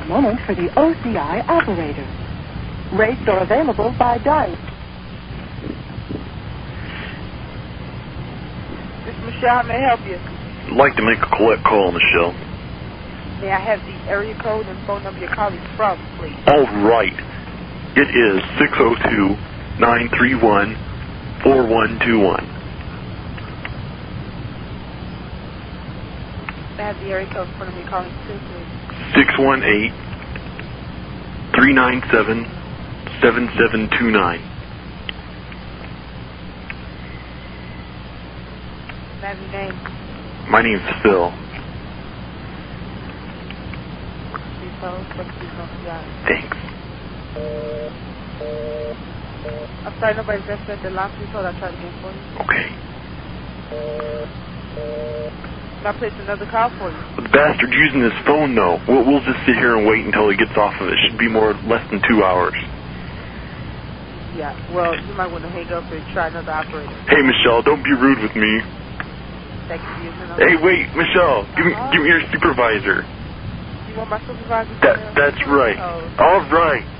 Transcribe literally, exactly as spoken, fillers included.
One moment for the O C I operator. Rates are available by dial. Miss Michelle, how may I help you? I'd like to make a collect call, Michelle. May I have the area code and phone number you're calling from, please? All right. It is six oh two, nine three one, four one two one. May I have the area code and phone number you're calling to, please? six one eight, three nine seven, seven seven two nine. May I have your name? My name's Phil. Please hold. Let's see something else. Thanks. I'm sorry, nobody's just at the line. Please hold. I'll try to get for you. Okay. Can I place another call for you? The bastard's using his phone, though. We'll, we'll just sit here and wait until he gets off of it. Should be more less than two hours. Yeah, well, you might want to hang up and try another operator. Hey, Michelle, don't be rude with me. Thank you. Hey, wait, Michelle, give me, give me your supervisor. You want my supervisor? That, that's right. Oh. All right.